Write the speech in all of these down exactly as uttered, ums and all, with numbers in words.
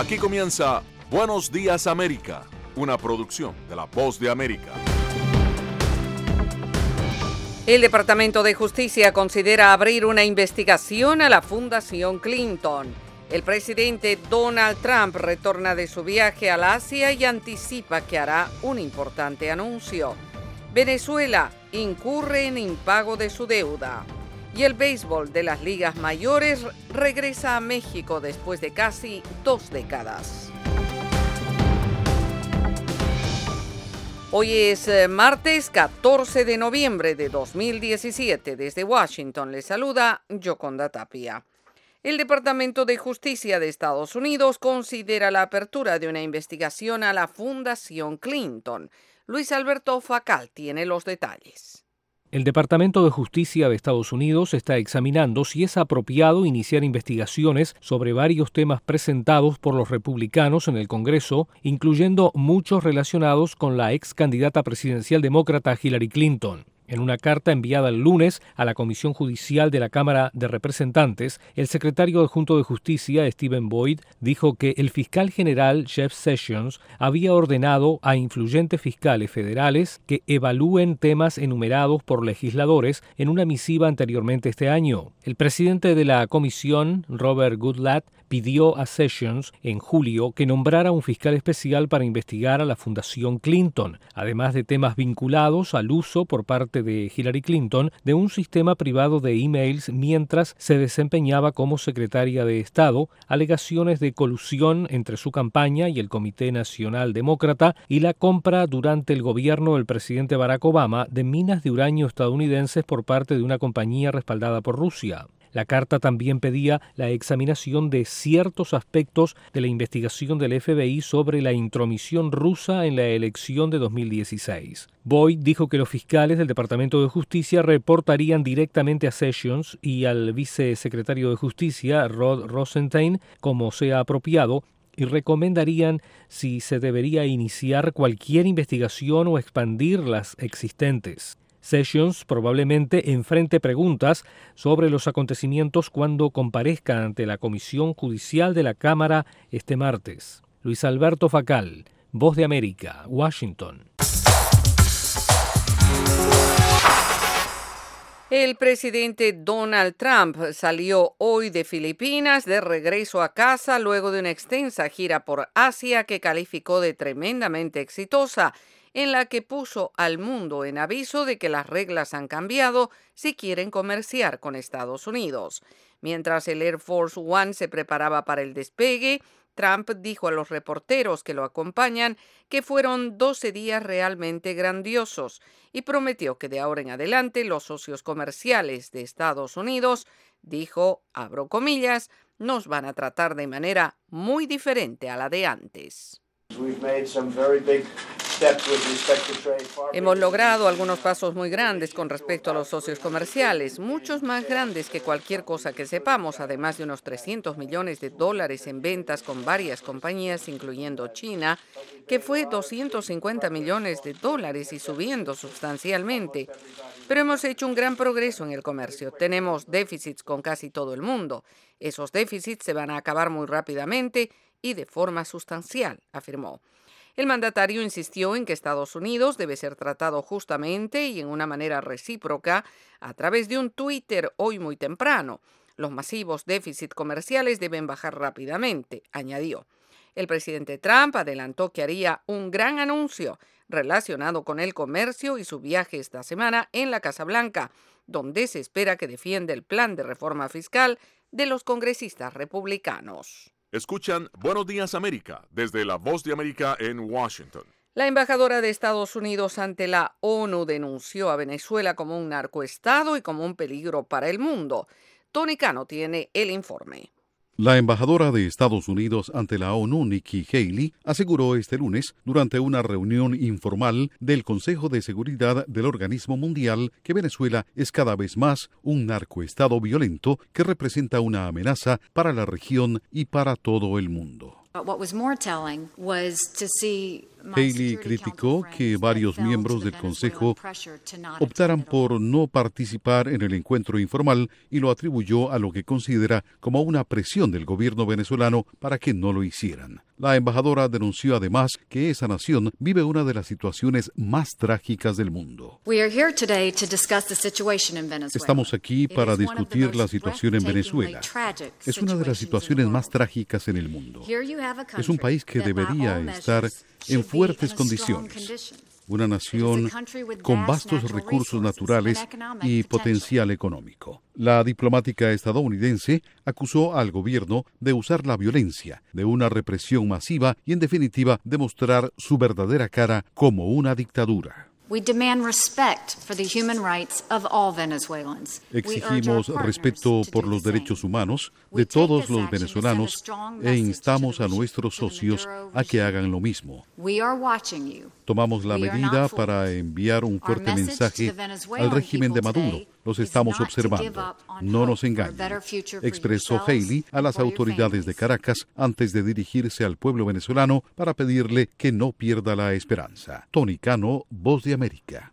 Aquí comienza Buenos Días América, una producción de La Voz de América. El Departamento de Justicia considera abrir una investigación a la Fundación Clinton. El presidente Donald Trump retorna de su viaje al Asia y anticipa que hará un importante anuncio. Venezuela incurre en impago de su deuda. Y el béisbol de las ligas mayores regresa a México después de casi dos décadas. Hoy es martes catorce de noviembre de dos mil diecisiete. Desde Washington les saluda Yoconda Tapia. El Departamento de Justicia de Estados Unidos considera la apertura de una investigación a la Fundación Clinton. Luis Alberto Facal tiene los detalles. El Departamento de Justicia de Estados Unidos está examinando si es apropiado iniciar investigaciones sobre varios temas presentados por los republicanos en el Congreso, incluyendo muchos relacionados con la ex candidata presidencial demócrata Hillary Clinton. En una carta enviada el lunes a la Comisión Judicial de la Cámara de Representantes, el secretario adjunto de Justicia, Stephen Boyd, dijo que el fiscal general Jeff Sessions había ordenado a influyentes fiscales federales que evalúen temas enumerados por legisladores en una misiva anteriormente este año. El presidente de la comisión, Robert Goodlatte, pidió a Sessions en julio que nombrara un fiscal especial para investigar a la Fundación Clinton, además de temas vinculados al uso por parte de Hillary Clinton de un sistema privado de emails mientras se desempeñaba como secretaria de Estado, alegaciones de colusión entre su campaña y el Comité Nacional Demócrata y la compra durante el gobierno del presidente Barack Obama de minas de uranio estadounidenses por parte de una compañía respaldada por Rusia. La carta también pedía la examinación de ciertos aspectos de la investigación del F B I sobre la intromisión rusa en la elección de dos mil dieciséis. Boyd dijo que los fiscales del Departamento de Justicia reportarían directamente a Sessions y al vicesecretario de Justicia, Rod Rosenstein, como sea apropiado, y recomendarían si se debería iniciar cualquier investigación o expandir las existentes. Sessions probablemente enfrente preguntas sobre los acontecimientos cuando comparezca ante la Comisión Judicial de la Cámara este martes. Luis Alberto Facal, Voz de América, Washington. El presidente Donald Trump salió hoy de Filipinas de regreso a casa luego de una extensa gira por Asia que calificó de tremendamente exitosa, en la que puso al mundo en aviso de que las reglas han cambiado si quieren comerciar con Estados Unidos. Mientras el Air Force One se preparaba para el despegue, Trump dijo a los reporteros que lo acompañan que fueron doce días realmente grandiosos y prometió que de ahora en adelante los socios comerciales de Estados Unidos, dijo, abro comillas, nos van a tratar de manera muy diferente a la de antes. Hemos logrado algunos pasos muy grandes con respecto a los socios comerciales, muchos más grandes que cualquier cosa que sepamos, además de unos trescientos millones de dólares en ventas con varias compañías, incluyendo China, que fue doscientos cincuenta millones de dólares y subiendo sustancialmente. Pero hemos hecho un gran progreso en el comercio. Tenemos déficits con casi todo el mundo. Esos déficits se van a acabar muy rápidamente y de forma sustancial, afirmó. El mandatario insistió en que Estados Unidos debe ser tratado justamente y en una manera recíproca a través de un Twitter hoy muy temprano. Los masivos déficits comerciales deben bajar rápidamente, añadió. El presidente Trump adelantó que haría un gran anuncio relacionado con el comercio y su viaje esta semana en la Casa Blanca, donde se espera que defienda el plan de reforma fiscal de los congresistas republicanos. Escuchan Buenos Días América desde La Voz de América en Washington. La embajadora de Estados Unidos ante la ONU denunció a Venezuela como un narcoestado y como un peligro para el mundo. Tony Cano tiene el informe. La embajadora de Estados Unidos ante la ONU, Nikki Haley, aseguró este lunes, durante una reunión informal del Consejo de Seguridad del Organismo Mundial, que Venezuela es cada vez más un narcoestado violento que representa una amenaza para la región y para todo el mundo. Haley criticó que varios miembros del Consejo optaran por no participar en el encuentro informal y lo atribuyó a lo que considera como una presión del gobierno venezolano para que no lo hicieran. La embajadora denunció además que esa nación vive una de las situaciones más trágicas del mundo. Estamos aquí para discutir la situación en Venezuela. Es una de las situaciones más trágicas en el mundo. Es un país que debería estar en fuertes condiciones. Una nación con vastos recursos naturales y potencial económico. La diplomática estadounidense acusó al gobierno de usar la violencia, de una represión masiva y, en definitiva, de mostrar su verdadera cara como una dictadura. Exigimos respeto por los derechos humanos de todos los venezolanos e instamos a nuestros socios a que hagan lo mismo. Tomamos la medida para enviar un fuerte mensaje al régimen de Maduro. Los estamos observando. No nos engañen, expresó Haley a las autoridades de Caracas antes de dirigirse al pueblo venezolano para pedirle que no pierda la esperanza. Tony Cano, Voz de América.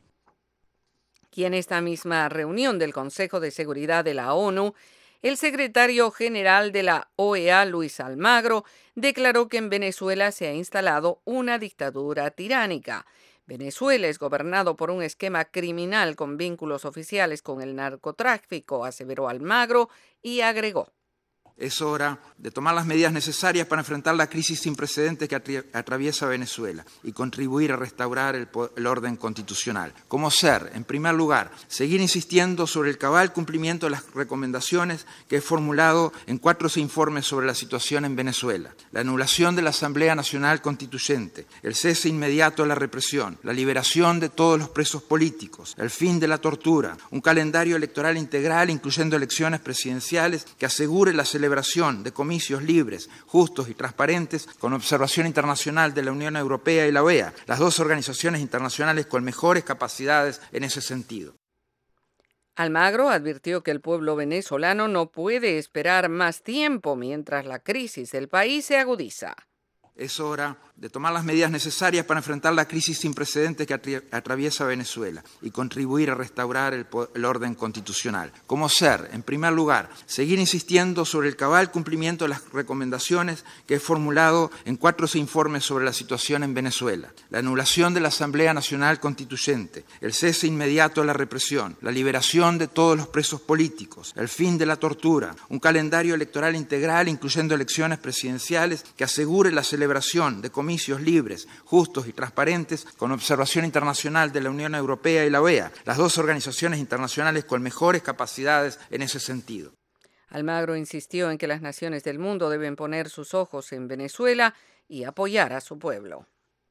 Y en esta misma reunión del Consejo de Seguridad de la ONU, el secretario general de la O E A, Luis Almagro, declaró que en Venezuela se ha instalado una dictadura tiránica. Venezuela es gobernado por un esquema criminal con vínculos oficiales con el narcotráfico, aseveró Almagro y agregó. Es hora de tomar las medidas necesarias para enfrentar la crisis sin precedentes que atraviesa Venezuela y contribuir a restaurar el, el orden constitucional. ¿Cómo ser? En primer lugar, seguir insistiendo sobre el cabal cumplimiento de las recomendaciones que he formulado en cuatro informes sobre la situación en Venezuela. La anulación de la Asamblea Nacional Constituyente, el cese inmediato de la represión, la liberación de todos los presos políticos, el fin de la tortura, un calendario electoral integral incluyendo elecciones presidenciales que asegure la celebración de comicios libres, justos y transparentes con observación internacional de la Unión Europea y la O E A, las dos organizaciones internacionales con mejores capacidades en ese sentido. Almagro advirtió que el pueblo venezolano no puede esperar más tiempo mientras la crisis del país se agudiza. Es hora de tomar las medidas necesarias para enfrentar la crisis sin precedentes que atraviesa Venezuela y contribuir a restaurar el, el orden constitucional. ¿Cómo ser? En primer lugar, seguir insistiendo sobre el cabal cumplimiento de las recomendaciones que he formulado en cuatro informes sobre la situación en Venezuela. La anulación de la Asamblea Nacional Constituyente, el cese inmediato de la represión, la liberación de todos los presos políticos, el fin de la tortura, un calendario electoral integral incluyendo elecciones presidenciales que asegure la celebración de comicios libres, justos y transparentes con observación internacional de la Unión Europea y la O E A, las dos organizaciones internacionales con mejores capacidades en ese sentido. Almagro insistió en que las naciones del mundo deben poner sus ojos en Venezuela y apoyar a su pueblo.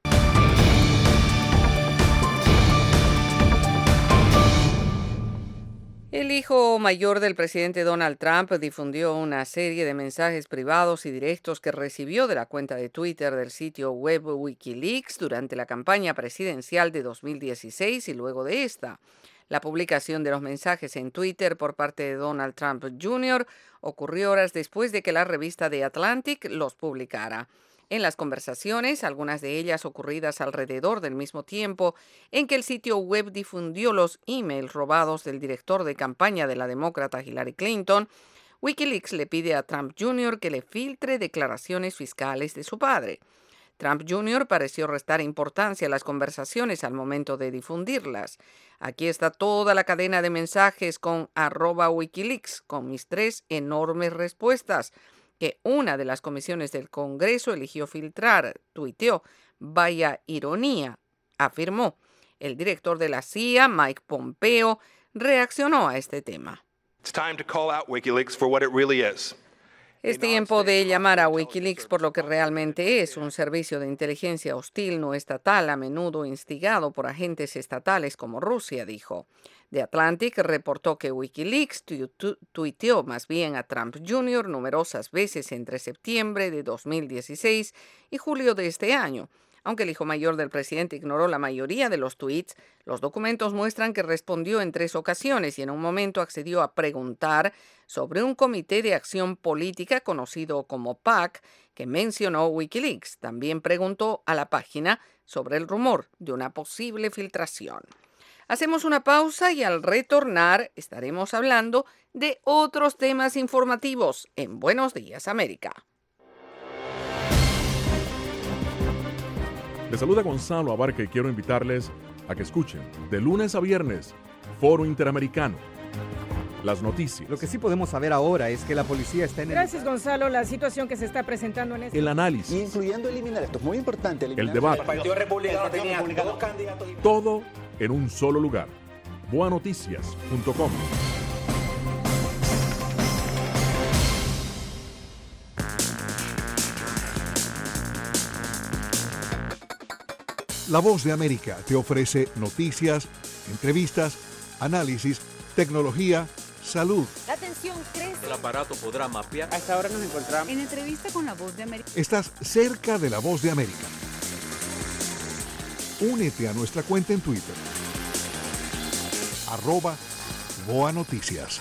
El hijo mayor del presidente Donald Trump difundió una serie de mensajes privados y directos que recibió de la cuenta de Twitter del sitio web Wikileaks durante la campaña presidencial de dos mil dieciséis y luego de esta. La publicación de los mensajes en Twitter por parte de Donald Trump junior ocurrió horas después de que la revista The Atlantic los publicara. En las conversaciones, algunas de ellas ocurridas alrededor del mismo tiempo en que el sitio web difundió los emails robados del director de campaña de la demócrata Hillary Clinton, Wikileaks le pide a Trump junior que le filtre declaraciones fiscales de su padre. Trump junior pareció restar importancia a las conversaciones al momento de difundirlas. Aquí está toda la cadena de mensajes con arroba Wikileaks, con mis tres enormes respuestas que una de las comisiones del Congreso eligió filtrar, tuiteó. Vaya ironía, afirmó. El director de la C I A, Mike Pompeo, reaccionó a este tema. Es tiempo de llamar a Wikileaks por lo que realmente es, un servicio de inteligencia hostil no estatal, a menudo instigado por agentes estatales como Rusia, dijo. The Atlantic reportó que Wikileaks tu- tu- tuiteó más bien a Trump junior numerosas veces entre septiembre de dos mil dieciséis y julio de este año. Aunque el hijo mayor del presidente ignoró la mayoría de los tweets, los documentos muestran que respondió en tres ocasiones y en un momento accedió a preguntar sobre un comité de acción política conocido como PAC que mencionó Wikileaks. También preguntó a la página sobre el rumor de una posible filtración. Hacemos una pausa y al retornar estaremos hablando de otros temas informativos en Buenos Días América. Les saluda Gonzalo Abarca y quiero invitarles a que escuchen de lunes a viernes Foro Interamericano. Las noticias. Lo que sí podemos saber ahora es que la policía está en el... Gracias, Gonzalo. La situación que se está presentando en este... El análisis. Incluyendo eliminar, esto es muy importante. El debate. El Partido Republicano tenía dos candidatos. Todo en un solo lugar. boa noticias punto com. La Voz de América te ofrece noticias, entrevistas, análisis, tecnología, salud. La tensión crece. El aparato podrá mapear. A esta hora nos encontramos En entrevista con La Voz de América. Estás cerca de La Voz de América. Únete a nuestra cuenta en Twitter. Arroba Boa Noticias.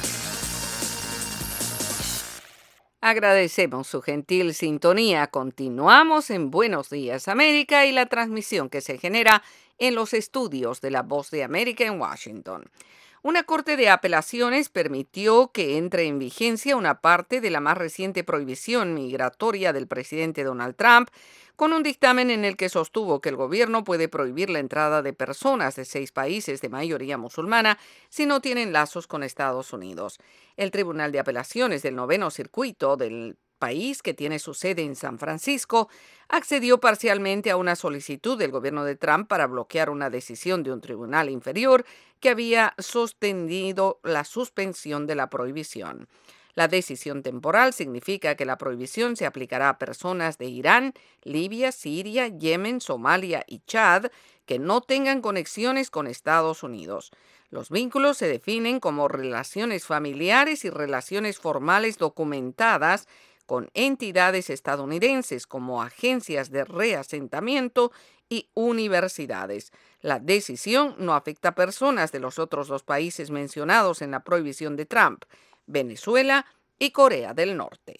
Agradecemos su gentil sintonía. Continuamos en Buenos Días América y la transmisión que se genera en los estudios de La Voz de América en Washington. Una corte de apelaciones permitió que entre en vigencia una parte de la más reciente prohibición migratoria del presidente Donald Trump, con un dictamen en el que sostuvo que el gobierno puede prohibir la entrada de personas de seis países de mayoría musulmana si no tienen lazos con Estados Unidos. El Tribunal de Apelaciones del Noveno Circuito del país, que tiene su sede en San Francisco, accedió parcialmente a una solicitud del gobierno de Trump para bloquear una decisión de un tribunal inferior que había sostenido la suspensión de la prohibición. La decisión temporal significa que la prohibición se aplicará a personas de Irán, Libia, Siria, Yemen, Somalia y Chad que no tengan conexiones con Estados Unidos. Los vínculos se definen como relaciones familiares y relaciones formales documentadas con entidades estadounidenses como agencias de reasentamiento y universidades. La decisión no afecta a personas de los otros dos países mencionados en la prohibición de Trump, Venezuela y Corea del Norte.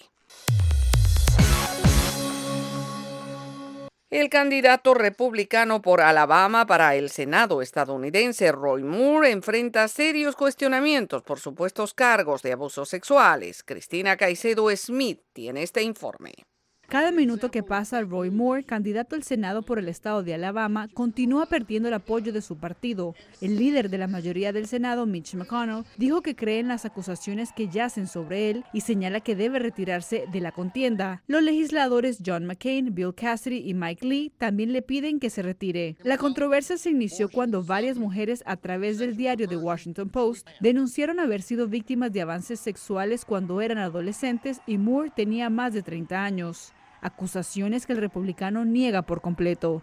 El candidato republicano por Alabama para el Senado estadounidense, Roy Moore, enfrenta serios cuestionamientos por supuestos cargos de abusos sexuales. Cristina Caicedo Smith tiene este informe. Cada minuto que pasa, Roy Moore, candidato al Senado por el estado de Alabama, continúa perdiendo el apoyo de su partido. El líder de la mayoría del Senado, Mitch McConnell, dijo que cree en las acusaciones que yacen sobre él y señala que debe retirarse de la contienda. Los legisladores John McCain, Bill Cassidy y Mike Lee también le piden que se retire. La controversia se inició cuando varias mujeres, a través del diario The Washington Post, denunciaron haber sido víctimas de avances sexuales cuando eran adolescentes y Moore tenía más de treinta años. Acusaciones que el republicano niega por completo.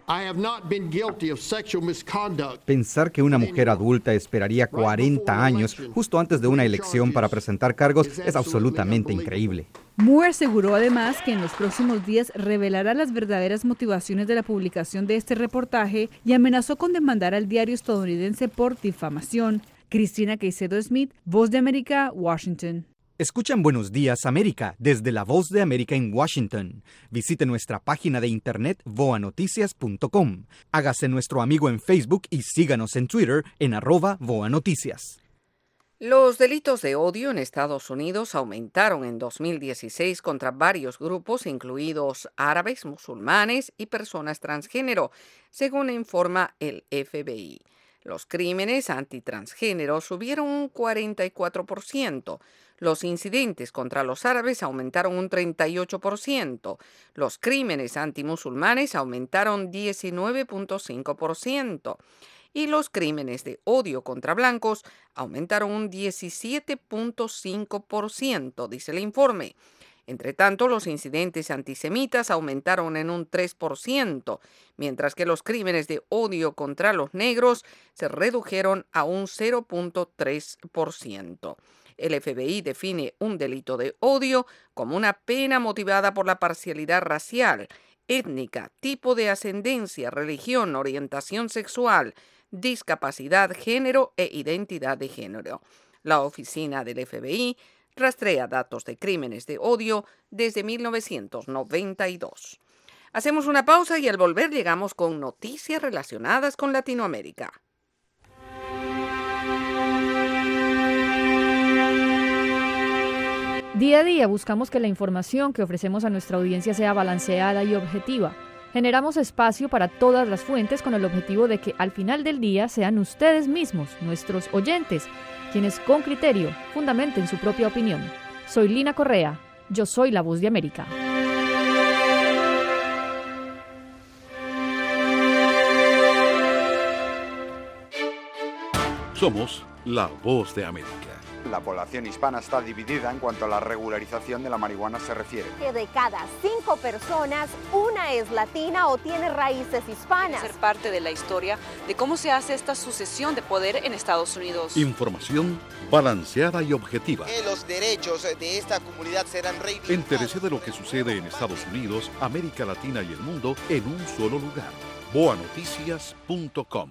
Pensar que una mujer adulta esperaría cuarenta años justo antes de una elección para presentar cargos es absolutamente increíble. Moore aseguró además que en los próximos días revelará las verdaderas motivaciones de la publicación de este reportaje y amenazó con demandar al diario estadounidense por difamación. Cristina Caicedo Smith, Voz de América, Washington. Escuchan Buenos Días América desde La Voz de América en Washington. Visite nuestra página de internet voa noticias punto com. Hágase nuestro amigo en Facebook y síganos en Twitter en arroba voa noticias. Los delitos de odio en Estados Unidos aumentaron en dos mil dieciséis contra varios grupos, incluidos árabes, musulmanes y personas transgénero, según informa el F B I. Los crímenes antitransgénero subieron un cuarenta y cuatro por ciento. Los incidentes contra los árabes aumentaron un treinta y ocho por ciento. Los crímenes antimusulmanes aumentaron diecinueve punto cinco por ciento. Y los crímenes de odio contra blancos aumentaron un diecisiete punto cinco por ciento, dice el informe. Entre tanto, los incidentes antisemitas aumentaron en un tres por ciento, mientras que los crímenes de odio contra los negros se redujeron a un cero punto tres por ciento. El F B I define un delito de odio como una pena motivada por la parcialidad racial, étnica, tipo de ascendencia, religión, orientación sexual, discapacidad, género e identidad de género. La oficina del F B I rastrea datos de crímenes de odio desde mil novecientos noventa y dos. Hacemos una pausa y al volver llegamos con noticias relacionadas con Latinoamérica. Día a día buscamos que la información que ofrecemos a nuestra audiencia sea balanceada y objetiva. Generamos espacio para todas las fuentes con el objetivo de que al final del día sean ustedes mismos, nuestros oyentes, quienes con criterio fundamenten su propia opinión. Soy Lina Correa, yo soy La Voz de América. Somos La Voz de América. La población hispana está dividida en cuanto a la regularización de la marihuana se refiere. Que de cada cinco personas, una es latina o tiene raíces hispanas. Ser parte de la historia de cómo se hace esta sucesión de poder en Estados Unidos. Información balanceada y objetiva. Que los derechos de esta comunidad serán reivindicados. Entérese de lo que sucede en Estados Unidos, América Latina y el mundo en un solo lugar. boa noticias punto com.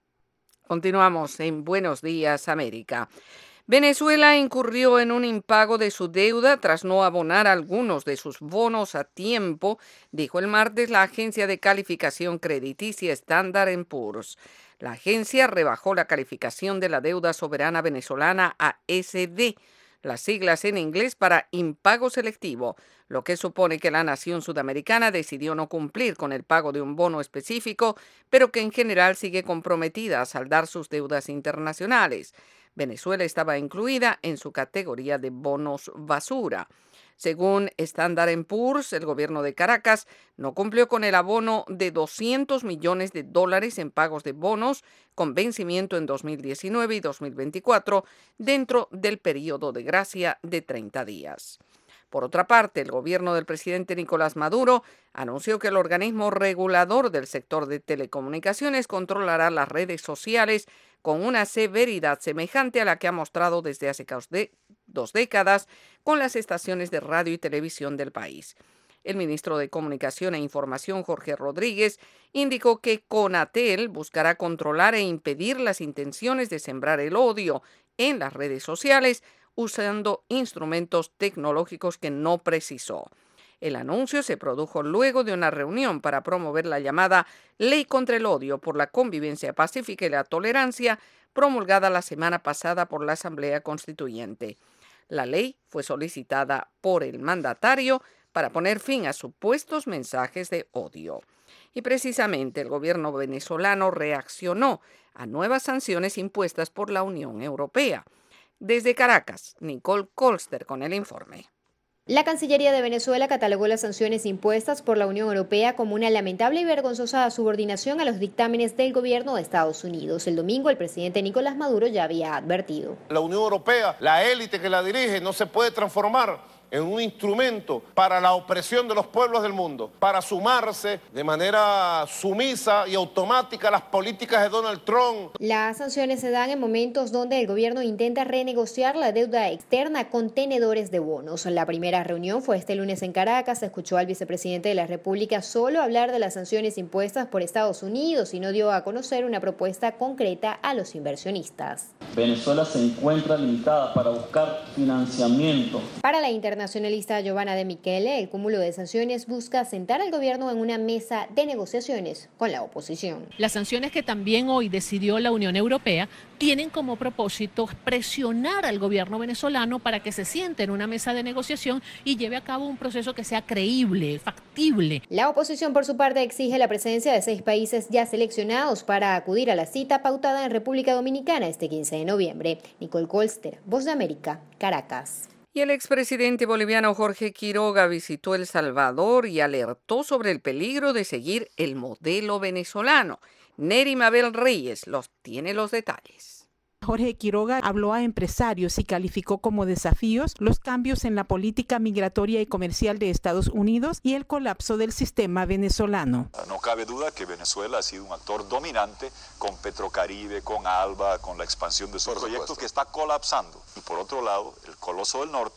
Continuamos en Buenos Días, América. Venezuela incurrió en un impago de su deuda tras no abonar algunos de sus bonos a tiempo, dijo el martes la agencia de calificación crediticia Standard and Poor's. La agencia rebajó la calificación de la deuda soberana venezolana a ese de, las siglas en inglés para impago selectivo, lo que supone que la nación sudamericana decidió no cumplir con el pago de un bono específico, pero que en general sigue comprometida a saldar sus deudas internacionales. Venezuela estaba incluida en su categoría de bonos basura. Según Standard and Poor's, el gobierno de Caracas no cumplió con el abono de doscientos millones de dólares en pagos de bonos con vencimiento en dos mil diecinueve y dos mil veinticuatro dentro del periodo de gracia de treinta días. Por otra parte, el gobierno del presidente Nicolás Maduro anunció que el organismo regulador del sector de telecomunicaciones controlará las redes sociales con una severidad semejante a la que ha mostrado desde hace dos décadas con las estaciones de radio y televisión del país. El ministro de Comunicación e Información, Jorge Rodríguez, indicó que Conatel buscará controlar e impedir las intenciones de sembrar el odio en las redes sociales usando instrumentos tecnológicos que no precisó. El anuncio se produjo luego de una reunión para promover la llamada Ley contra el Odio por la Convivencia Pacífica y la Tolerancia, promulgada la semana pasada por la Asamblea Constituyente. La ley fue solicitada por el mandatario para poner fin a supuestos mensajes de odio. Y precisamente el gobierno venezolano reaccionó a nuevas sanciones impuestas por la Unión Europea. Desde Caracas, Nicole Colster con el informe. La Cancillería de Venezuela catalogó las sanciones impuestas por la Unión Europea como una lamentable y vergonzosa subordinación a los dictámenes del gobierno de Estados Unidos. El domingo el presidente Nicolás Maduro ya había advertido. La Unión Europea, la élite que la dirige, no se puede transformar en un instrumento para la opresión de los pueblos del mundo, para sumarse de manera sumisa y automática a las políticas de Donald Trump. Las sanciones se dan en momentos donde el gobierno intenta renegociar la deuda externa con tenedores de bonos. La primera reunión fue este lunes en Caracas. Se escuchó al vicepresidente de la República solo hablar de las sanciones impuestas por Estados Unidos y no dio a conocer una propuesta concreta a los inversionistas. Venezuela se encuentra limitada para buscar financiamiento. Para la internacionalista Giovanna de Michele, el cúmulo de sanciones busca sentar al gobierno en una mesa de negociaciones con la oposición. Las sanciones que también hoy decidió la Unión Europea tienen como propósito presionar al gobierno venezolano para que se siente en una mesa de negociación y lleve a cabo un proceso que sea creíble, factible. La oposición, por su parte, exige la presencia de seis países ya seleccionados para acudir a la cita pautada en República Dominicana este quince de noviembre. Nicole Colster, Voz de América, Caracas. Y el expresidente boliviano Jorge Quiroga visitó El Salvador y alertó sobre el peligro de seguir el modelo venezolano. Neri Mabel Reyes los tiene los detalles. Jorge Quiroga habló a empresarios y calificó como desafíos los cambios en la política migratoria y comercial de Estados Unidos y el colapso del sistema venezolano. No cabe duda que Venezuela ha sido un actor dominante con Petrocaribe, con ALBA, con la expansión de sus proyectos que está colapsando. Y por otro lado, el Coloso del Norte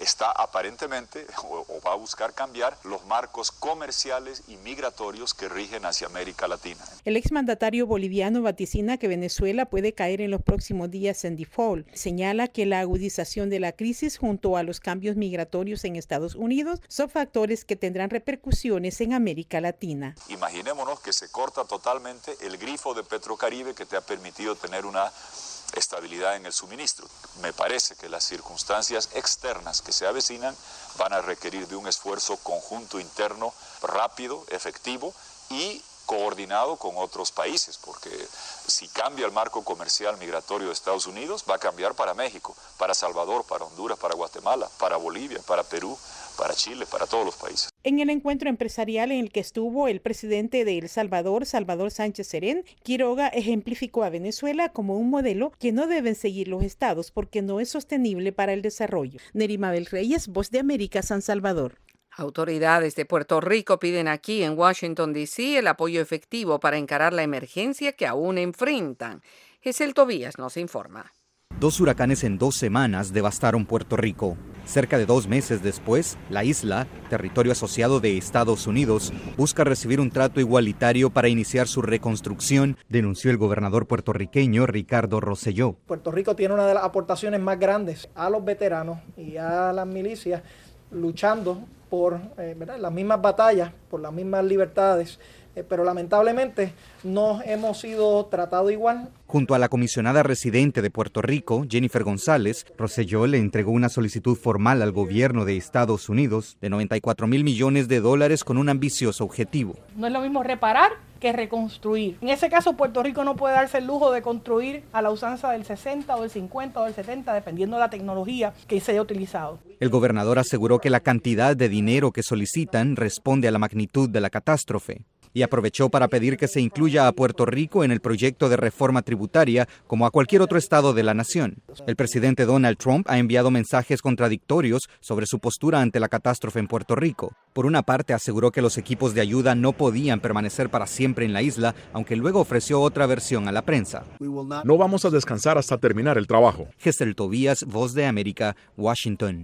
está aparentemente o, o va a buscar cambiar los marcos comerciales y migratorios que rigen hacia América Latina. El exmandatario boliviano vaticina que Venezuela puede caer en los próximos días en default. Señala que la agudización de la crisis junto a los cambios migratorios en Estados Unidos son factores que tendrán repercusiones en América Latina. Imaginémonos que se corta totalmente el grifo de Petrocaribe que te ha permitido tener una estabilidad en el suministro. Me parece que las circunstancias externas que se avecinan van a requerir de un esfuerzo conjunto interno rápido, efectivo y coordinado con otros países, porque si cambia el marco comercial migratorio de Estados Unidos, va a cambiar para México, para Salvador, para Honduras, para Guatemala, para Bolivia, para Perú, para Chile, para todos los países. En el encuentro empresarial en el que estuvo el presidente de El Salvador, Salvador Sánchez Serén, Quiroga ejemplificó a Venezuela como un modelo que no deben seguir los estados porque no es sostenible para el desarrollo. Nerimabel Reyes, Voz de América, San Salvador. Autoridades de Puerto Rico piden aquí en Washington, D C el apoyo efectivo para encarar la emergencia que aún enfrentan. Gesel Tobías nos informa. Dos huracanes en dos semanas devastaron Puerto Rico. Cerca de dos meses después, la isla, territorio asociado de Estados Unidos, busca recibir un trato igualitario para iniciar su reconstrucción, denunció el gobernador puertorriqueño Ricardo Rosselló. Puerto Rico tiene una de las aportaciones más grandes a los veteranos y a las milicias luchando por eh, ¿verdad? las mismas batallas, por las mismas libertades, eh, pero lamentablemente no hemos sido tratados igual. Junto a la comisionada residente de Puerto Rico, Jennifer González, Rosselló le entregó una solicitud formal al gobierno de Estados Unidos de noventa y cuatro mil millones de dólares con un ambicioso objetivo. No es lo mismo reparar que reconstruir. En ese caso, Puerto Rico no puede darse el lujo de construir a la usanza del sesenta o del cincuenta o del setenta, dependiendo de la tecnología que se haya utilizado. El gobernador aseguró que la cantidad de dinero que solicitan responde a la magnitud de la catástrofe y aprovechó para pedir que se incluya a Puerto Rico en el proyecto de reforma tributaria como a cualquier otro estado de la nación. El presidente Donald Trump ha enviado mensajes contradictorios sobre su postura ante la catástrofe en Puerto Rico. Por una parte, aseguró que los equipos de ayuda no podían permanecer para siempre en la isla, aunque luego ofreció otra versión a la prensa. No vamos a descansar hasta terminar el trabajo. Gesel Tobías, Voz de América, Washington.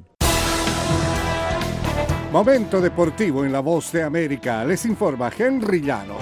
Momento deportivo en La Voz de América. Les informa Henry Llanos.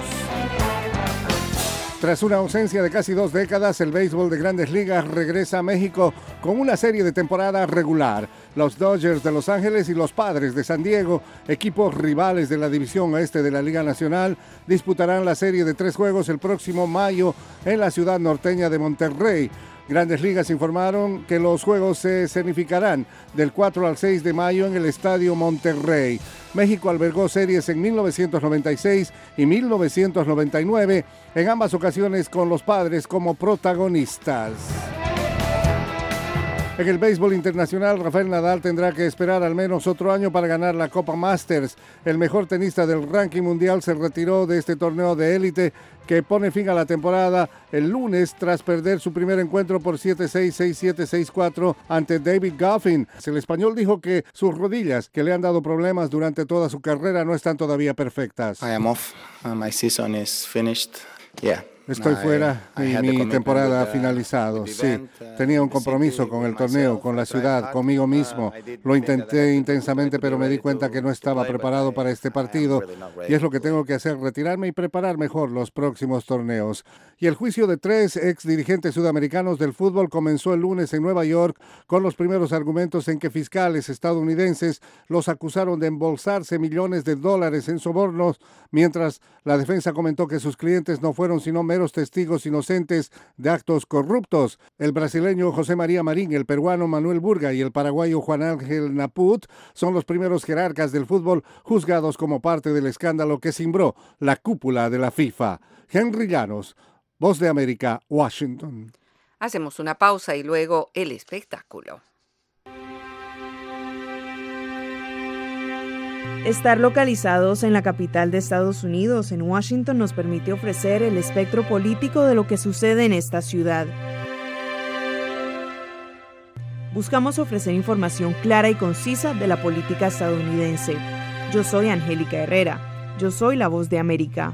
Tras una ausencia de casi dos décadas, el béisbol de Grandes Ligas regresa a México con una serie de temporada regular. Los Dodgers de Los Ángeles y los Padres de San Diego, equipos rivales de la División Oeste de la Liga Nacional, disputarán la serie de tres juegos el próximo mayo en la ciudad norteña de Monterrey. Grandes Ligas informaron que los juegos se escenificarán del cuatro al seis de mayo en el Estadio Monterrey. México albergó series en mil novecientos noventa y seis y mil novecientos noventa y nueve, en ambas ocasiones con los Padres como protagonistas. En el béisbol internacional, Rafael Nadal tendrá que esperar al menos otro año para ganar la Copa Masters. El mejor tenista del ranking mundial se retiró de este torneo de élite que pone fin a la temporada el lunes tras perder su primer encuentro por siete seis, seis siete, seis cuatro ante David Goffin. El español dijo que sus rodillas, que le han dado problemas durante toda su carrera, no están todavía perfectas. I am off. Uh, my season is finished. Yeah. Estoy fuera y mi temporada ha finalizado. Sí, tenía un compromiso con el torneo, con la ciudad, conmigo mismo. Lo intenté intensamente, pero me di cuenta que no estaba preparado para este partido. Y es lo que tengo que hacer, retirarme y preparar mejor los próximos torneos. Y el juicio de tres ex dirigentes sudamericanos del fútbol comenzó el lunes en Nueva York con los primeros argumentos en que fiscales estadounidenses los acusaron de embolsarse millones de dólares en sobornos, mientras la defensa comentó que sus clientes no fueron sino meros testigos inocentes de actos corruptos. El brasileño José María Marín, el peruano Manuel Burga y el paraguayo Juan Ángel Naput son los primeros jerarcas del fútbol juzgados como parte del escándalo que cimbró la cúpula de la FIFA. Henry Llanos, Voz de América, Washington. Hacemos una pausa y luego el espectáculo. Estar localizados en la capital de Estados Unidos, en Washington, nos permite ofrecer el espectro político de lo que sucede en esta ciudad. Buscamos ofrecer información clara y concisa de la política estadounidense. Yo soy Angélica Herrera. Yo soy la Voz de América.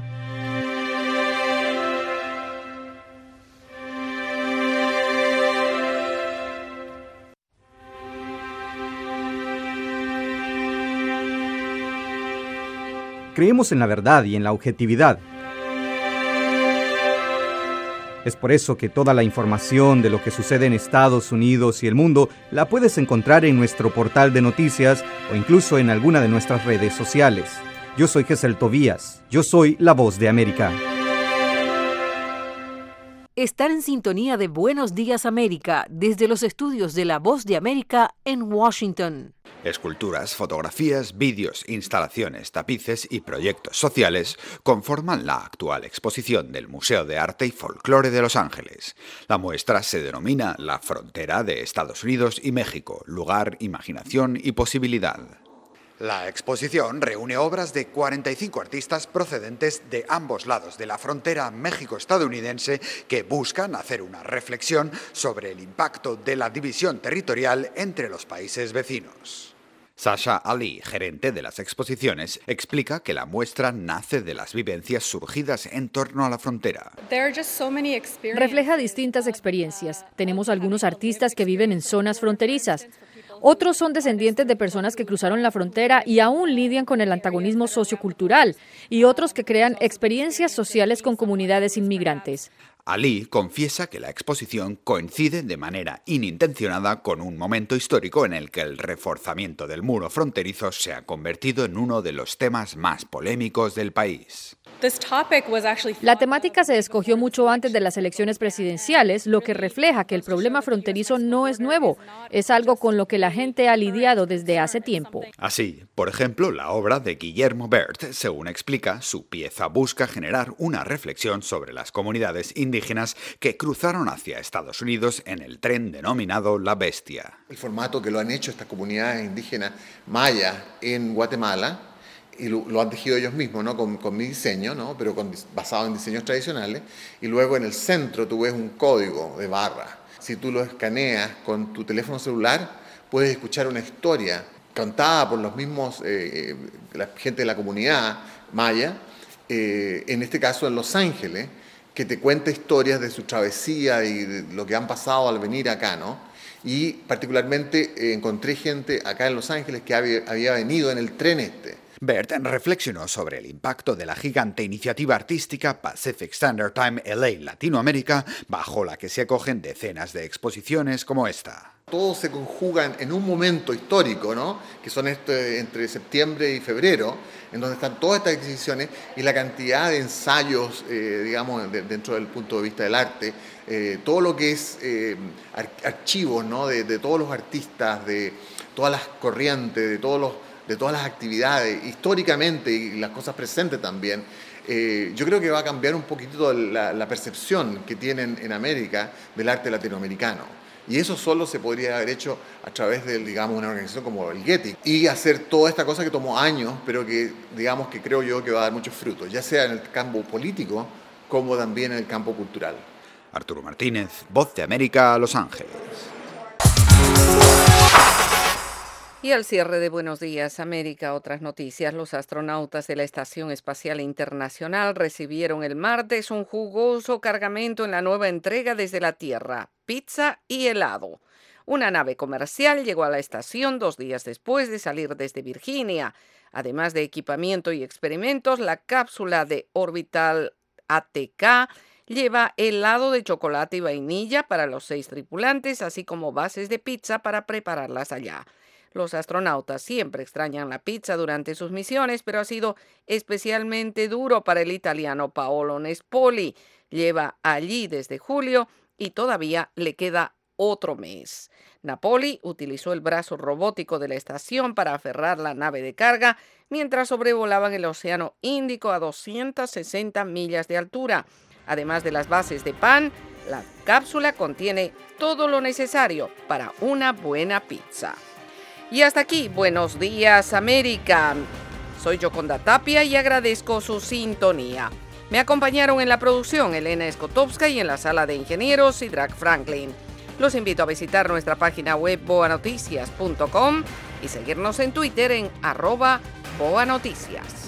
Creemos en la verdad y en la objetividad. Es por eso que toda la información de lo que sucede en Estados Unidos y el mundo la puedes encontrar en nuestro portal de noticias o incluso en alguna de nuestras redes sociales. Yo soy Gesel Tobías. Yo soy La Voz de América. Estar en sintonía de Buenos Días América desde los estudios de La Voz de América en Washington. Esculturas, fotografías, vídeos, instalaciones, tapices y proyectos sociales conforman la actual exposición del Museo de Arte y Folclore de Los Ángeles. La muestra se denomina La Frontera de Estados Unidos y México, lugar, imaginación y posibilidad. La exposición reúne obras de cuarenta y cinco artistas procedentes de ambos lados de la frontera México-estadounidense que buscan hacer una reflexión sobre el impacto de la división territorial entre los países vecinos. Sasha Ali, gerente de las exposiciones, explica que la muestra nace de las vivencias surgidas en torno a la frontera. Refleja distintas experiencias. Tenemos algunos artistas que viven en zonas fronterizas. Otros son descendientes de personas que cruzaron la frontera y aún lidian con el antagonismo sociocultural, y otros que crean experiencias sociales con comunidades inmigrantes. Ali confiesa que la exposición coincide de manera inintencionada con un momento histórico en el que el reforzamiento del muro fronterizo se ha convertido en uno de los temas más polémicos del país. La temática se escogió mucho antes de las elecciones presidenciales, lo que refleja que el problema fronterizo no es nuevo, es algo con lo que la gente ha lidiado desde hace tiempo. Así, por ejemplo, la obra de Guillermo Bert, según explica, su pieza busca generar una reflexión sobre las comunidades indígenas que cruzaron hacia Estados Unidos en el tren denominado La Bestia. El formato que lo han hecho estas comunidades indígenas mayas en Guatemala, y lo, lo han tejido ellos mismos, ¿no? con, con mi diseño, ¿no? pero con, basado en diseños tradicionales, y luego en el centro tú ves un código de barra. Si tú lo escaneas con tu teléfono celular, puedes escuchar una historia contada por los mismos, eh, la gente de la comunidad maya, eh, en este caso en Los Ángeles, que te cuenta historias de su travesía y de lo que han pasado al venir acá, ¿no? Y particularmente eh, encontré gente acá en Los Ángeles que había, había venido en el tren este. Bert reflexionó sobre el impacto de la gigante iniciativa artística Pacific Standard Time L A Latinoamérica, bajo la que se acogen decenas de exposiciones como esta. Todos se conjugan en un momento histórico, ¿no? que son este, entre septiembre y febrero, en donde están todas estas exhibiciones y la cantidad de ensayos, eh, digamos, de, dentro del punto de vista del arte, eh, todo lo que es eh, ar archivos, ¿no? de, de todos los artistas, de todas las corrientes, de todos los de todas las actividades, históricamente, y las cosas presentes también, eh, yo creo que va a cambiar un poquitito la, la percepción que tienen en América del arte latinoamericano. Y eso solo se podría haber hecho a través de, digamos, una organización como el Getty, y hacer toda esta cosa que tomó años, pero que, digamos, que creo yo que va a dar muchos frutos, ya sea en el campo político, como también en el campo cultural. Arturo Martínez, Voz de América, Los Ángeles. Y al cierre de Buenos Días América, otras noticias. Los astronautas de la Estación Espacial Internacional recibieron el martes un jugoso cargamento en la nueva entrega desde la Tierra, pizza y helado. Una nave comercial llegó a la estación dos días después de salir desde Virginia. Además de equipamiento y experimentos, la cápsula de Orbital A T K lleva helado de chocolate y vainilla para los seis tripulantes, así como bases de pizza para prepararlas allá. Los astronautas siempre extrañan la pizza durante sus misiones, pero ha sido especialmente duro para el italiano Paolo Nespoli. Lleva allí desde julio y todavía le queda otro mes. Napoli utilizó el brazo robótico de la estación para aferrar la nave de carga mientras sobrevolaban el Océano Índico a doscientas sesenta millas de altura. Además de las bases de pan, la cápsula contiene todo lo necesario para una buena pizza. Y hasta aquí, Buenos Días América. Soy Yoconda Tapia y agradezco su sintonía. Me acompañaron en la producción Elena Skotowska y en la sala de ingenieros Sidrak Franklin. Los invito a visitar nuestra página web boa noticias punto com y seguirnos en Twitter en arroba boanoticias.